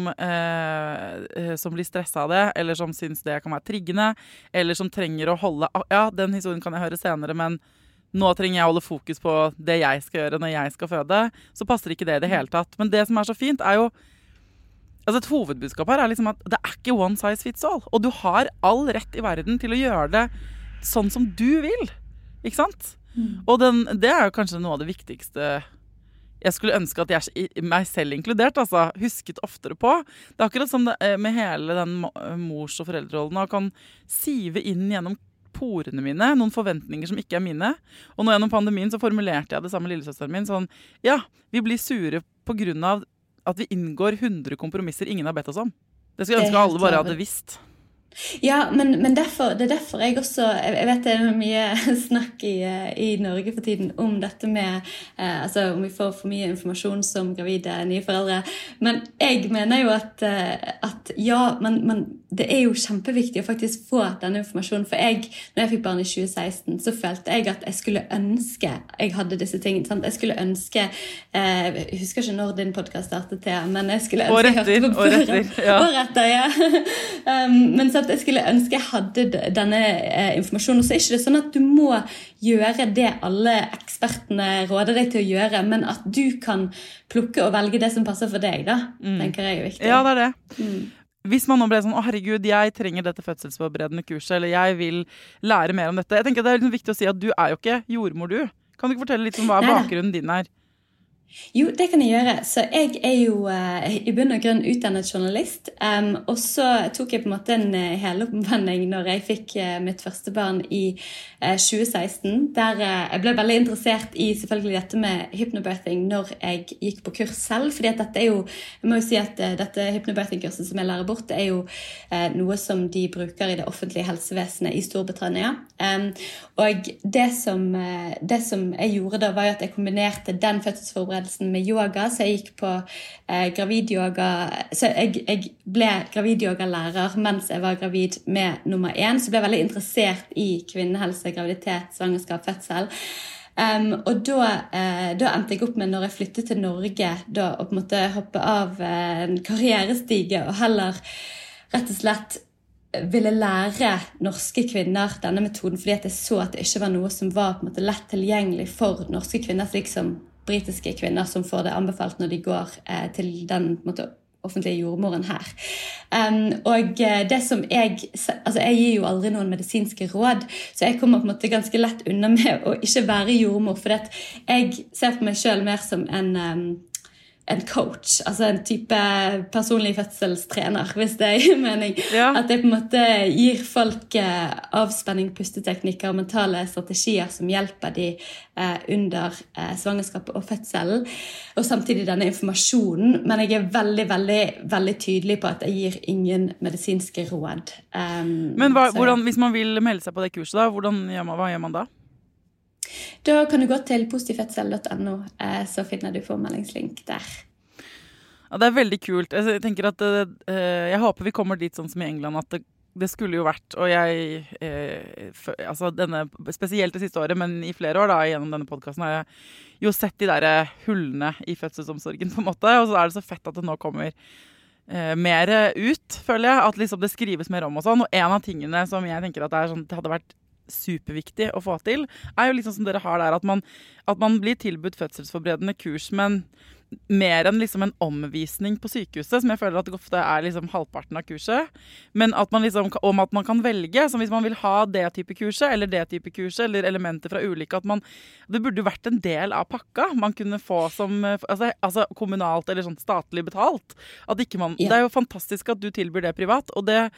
uh, som blir stresset av det, eller som synes det kan være triggende, eller som trenger å holde, ja, den historien kan jeg høre senere, men nå trenger jeg å holde fokus på det jeg skal gjøre når jeg skal føde, så passer ikke det i det hele tatt. Men det som er så fint er jo, altså et hovedbudskap her er liksom at det er ikke one size fits all, og du har all rett i verden til å gjøre det sånn som du vil. Ikke sant? Mm. Og den, det er jo kanskje noe av det viktigste jeg skulle ønske at jeg, meg selv inkludert, altså, husket oftere på. Det er akkurat som det, med hele den mors- og foreldrerollen, og kan sive inn gjennom porene mine, noen forventninger som ikke er mine. Og nå gjennom pandemien så formulerte jeg det sammen med lillesøsteren min sånn, ja, vi blir sure på grunn av at vi inngår hundre kompromisser ingen har bedt oss om. Det skulle jeg ønske alle bare hadde visst. Ja, men, men derfor, det er derfor jeg også, jeg vet det er mye snakk i, i Norge for tiden om dette med, eh, altså om vi får for mye informasjon som gravide nye foreldre, men jeg mener jo at, at ja, men, men det er jo kjempeviktig å faktisk få denne informasjonen, for jeg, når jeg fikk barn i tjue seksten, så følte jeg at jeg skulle ønske jeg hadde disse tingene, sant? Jeg skulle ønske, eh, jeg husker ikke når din podcast startet til, men jeg skulle ønske år etter, år etter, ja. År etter, ja. um, men så jeg skulle ønske jeg hadde denne eh, informasjonen, og så er ikke det sånn at du må gjøre det alle ekspertene råder deg til å gjøre, men at du kan plukke og velge det som passer for deg, da, mm. tenker jeg er viktig. Ja, det er det. Mm. Hvis man nå ble sånn, å herregud, jeg trenger dette fødselsforberedende kurset, eller jeg vil lære mer om dette. Jeg tenker det er liksom viktig å si at du er jo ikke jordmor, du. Kan du ikke fortelle litt om hva bakgrunnen din er? Jo, det kan jeg gjøre. Så jeg er jo uh, i bunn og grunn utdannet journalist, um, og så tok jeg på en måte en uh, helomvending når jeg fikk uh, mitt første barn i uh, tjue seksten, der uh, jeg ble veldig interessert i selvfølgelig dette med hypnobirthing når jeg gikk på kurs selv, fordi at dette er jo, jeg må jo si at uh, dette hypnobirthing-kurset som jeg lærer bort, det er jo uh, noe som de bruker i det offentlige helsevesenet i Storbritannia. Um, og det som, uh, det som jeg gjorde da var jo at jeg kombinerte den fødselsforberedelsen med yoga, så jeg gikk på eh, gravidyoga, så jeg, jeg ble gravidyoga-lærer mens jeg var gravid med nummer én, så ble jeg veldig interessert i kvinnehelse, graviditet, svangerskap, fødsel. Um, og da, eh, da endte jeg opp med, når jeg flyttet til Norge, da å på en måte hoppe av eh, en karrierestige og heller rett og slett ville lære norske kvinner denne metoden, fordi at jeg så at det ikke var noe som var på en måte lett tilgjengelig for norske kvinner, slik som britiske kvinner som får det anbefalt når de går eh, til den på en måte, offentlige jordmoren her. Um, og det som jeg, altså jeg gir jo aldri noen medisinske råd, så jeg kommer på en måte ganske lett unna med å ikke være jordmor, for at jeg ser på meg selv mer som en... Um, en coach, altså en type personlig fødselstrener, hvis det er mening. Ja. At det på en måte gir folk eh, avspenning, pusteteknikker og mentale strategier som hjelper de eh, under eh, svangerskapet og fødselen, og samtidig denne informasjonen. Men jeg er veldig, veldig, veldig tydelig på at jeg gir ingen medisinske råd. Um, Men hva, så, hvordan, hvis man vil melde seg på det kurset, da, hvordan gjør man, hva gjør man da? Da kan du gå til positivfødsel punktum no, så finner du påmeldingslink der. Ja, det er veldig kult. Jeg tenker at jeg håper vi kommer dit sånn som i England, at det, det skulle jo vært, og jeg eh, for, altså denne, spesielt det siste året, men i flere år da, gjennom denne podcasten har jeg jo sett de der hullene i fødselsomsorgen på en måte, og så er det så fett at det nå kommer eh, mer ut, føler jeg, at liksom det skrives mer om og sånn, og en av tingene som jeg tenker at det, er sånn, det hadde vært superviktig å få til, er jo liksom som dere har der, at man, at man blir tilbudt fødselsforberedende kurs, men mer enn liksom en omvisning på sykehuset, som jeg føler at det ofte er liksom halvparten av kurset, men at man liksom, om at man kan velge, som hvis man vil ha det type kurset, eller det type kurset, eller elementer fra ulike, at man, det burde jo vært en del av pakka man kunne få som, altså, altså kommunalt eller sånn statlig betalt, at ikke man, ja. Det er jo fantastisk at du tilbyr det privat, og det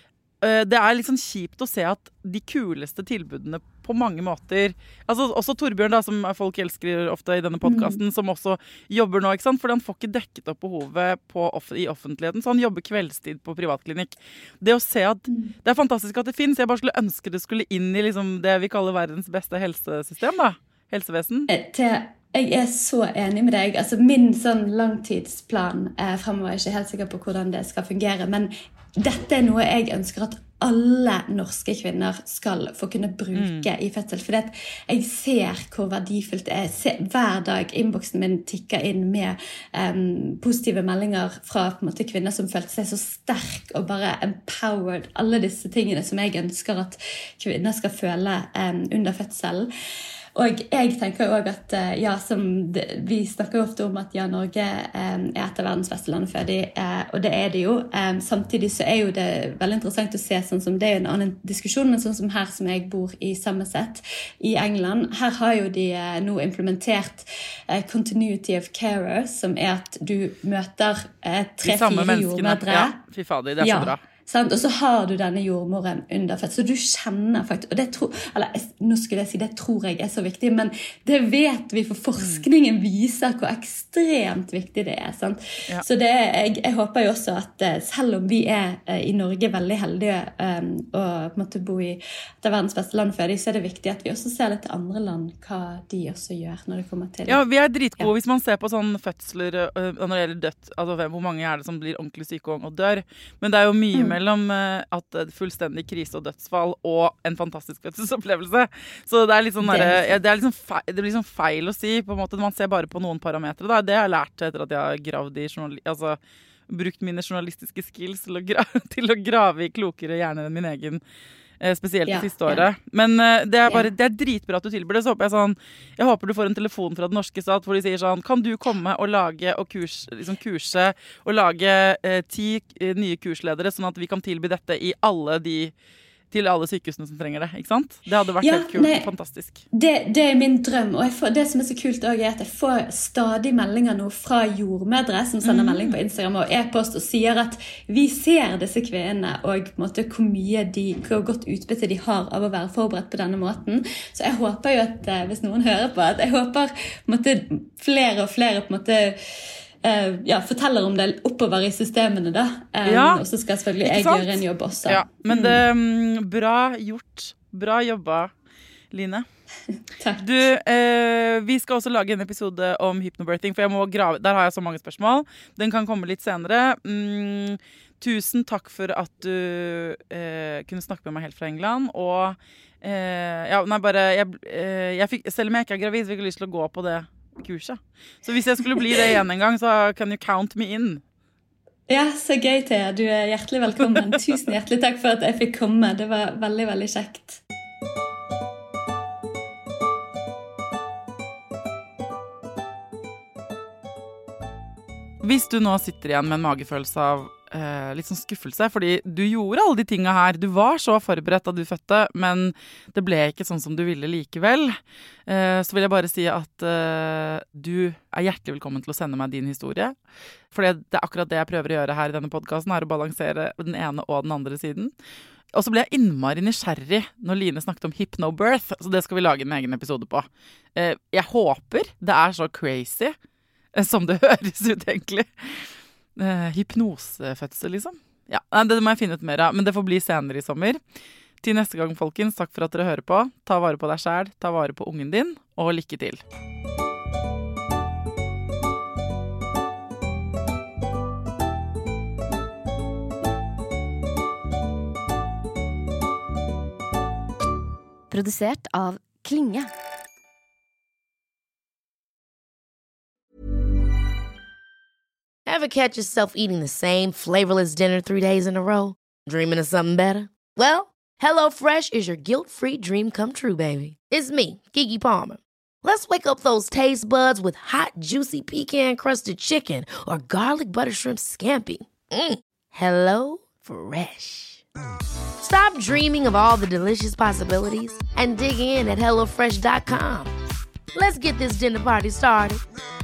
det er litt sånn kjipt å se at de kuleste tilbudene på mange måter, altså også Torbjørn da, som folk elsker ofte i denne podcasten, mm. som også jobber nå, ikke sant? Fordi han får ikke dekket opp behovet på, i offentligheten, så han jobber kveldstid på privatklinikk. Det å se at mm. det er fantastisk at det finnes, jeg bare skulle ønske det skulle inn i liksom det vi kaller verdens beste helsesystem da, helsevesen. Til Jeg er så enig med deg. Altså, min sånn langtidsplan eh, fremover er ikke helt sikker på hvordan det skal fungere, men dette er noe jeg ønsker at alle norske kvinner skal få kunne bruke mm. i fødsel. For jeg ser hvor verdifullt det er. Ser, hver dag innboksen min tikker inn med um, positive meldinger fra på en måte, kvinner som følte seg så sterk og bare empowered. Alle disse tingene som jeg ønsker at kvinner skal føle um, under fødselen. Og jeg tenker også at, ja, som det, vi snakker jo ofte om at ja, Norge eh, er et av verdens beste land å føde i, eh, og det er det jo. Eh, samtidig så er jo det veldig interessant å se, sånn som det er jo en annen diskusjon, men sånn som her som jeg bor i Somerset i England, her har jo de eh, nå implementert eh, continuity of carer, som er at du møter eh, tre-fire jordmødre. Ja, fy fader, det er ja. så bra. Sant? Og så har du denne jordmoren under fødsel, så du kjenner faktisk, og det tror, eller nå skulle jeg si det tror jeg er så viktig, men det vet vi, for forskningen viser hvor ekstremt viktig det er. Sant? Ja. Så det, jeg, jeg håper jo også at selv om vi er i Norge veldig heldige um, og på en måte bo i det verdens beste land for dem, så er det viktig at vi også ser litt til andre land hva de også gjør når det kommer til. Ja, vi er dritgode ja. Hvis man ser på sånne fødsler uh, når det gjelder dødt, altså hvor mange er det som blir ordentlig syke og dør, men det er jo mye mm. mellom at fullstendig krise og dødsfall og en fantastisk fødselsopplevelse. Så det er litt sånn der, ja, det er liksom feil, det blir liksom feil å si, på en måte, man ser bare på noen parametre. Da. Det har jeg lært etter at jeg har gravd i journal, altså brukt mine journalistiske skills til å, gra, til å grave i klokere hjerner enn min egen, spesielt det ja, siste året. Ja. Men det er bare, det er dritbra at du tilbyr det, så håper jeg sånn, jeg håper du får en telefon fra den norske stat hvor de sier sånn, kan du komme og lage og kurs, liksom kurse og lage eh, ti nye kursledere, sånn at vi kan tilby dette i alle de til alle sykehusene som trenger det, ikke sant? Det hadde vært ja, helt kult, nei, fantastisk. Det, det er min drøm, og jeg får, det som er så kult også er at jeg får stadig meldinger nå fra jordmødre som sender mm. melding på Instagram og e-post og sier at vi ser disse kvinnene og på en måte, hvor mye de, hvor godt utbytte de har av å være forberedt på denne måten. Så jeg håper jo at, hvis noen hører på, at jeg håper på en måte, flere og flere på en måte Uh, ja, forteller om det oppover i systemene da. Um, ja, og så skal selvfølgelig jeg gjøre en jobb også. Ja, men det er um, bra gjort. Bra jobba, Line. Takk. Du, uh, vi skal også lage en episode om hypnobirthing, for jeg må grave, der har jeg så mange spørsmål. Den kan komme litt senere. Um, tusen takk for at du uh, kunne snakke med meg helt fra England, og uh, ja, nei, bare, jeg, uh, jeg fikk, selv om jeg ikke er gravid, så fikk jeg lyst til å gå på det kurset. Så hvis jeg skulle bli det igjen en gang, så kan you count me in. Ja, så gøy, Thea. Du er hjertelig velkommen. Tusen hjertelig takk for at jeg fikk komme. Det var veldig, veldig kjekt. Hvis du nå sitter igjen med en magefølelse av eh, litt sånn skuffelse, fordi du gjorde alle de tingene her, du var så forberedt da du fødte, men det ble ikke sånn som du ville likevel, eh, så vil jeg bare si at eh, du er hjertelig velkommen til å sende meg din historie, for det er akkurat det jeg prøver å gjøre her i denne podcasten, er å balansere den ene og den andre siden. Og så ble jeg innmari nysgjerrig når Line snakket om hypnobirth, så det skal vi lage en egen episode på. Eh, jeg håper det er så crazy som det høres ut egentlig. Eh, hypnosefødsel, liksom. Ja, det må jeg finne ut mer av, men det får bli senere i sommer. Til neste gang, folkens, takk for at dere hører på. Ta vare på deg selv, ta vare på ungen din, og lykke til. Produsert av Klinge. Ever catch yourself eating the same flavorless dinner three days in a row? Dreaming of something better? Well, HelloFresh is your guilt-free dream come true, baby. It's me, Keke Palmer. Let's wake up those taste buds with hot, juicy pecan-crusted chicken or garlic butter shrimp scampi. Mm. Hello Fresh. Stop dreaming of all the delicious possibilities and dig in at hello fresh dot com. Let's get this dinner party started.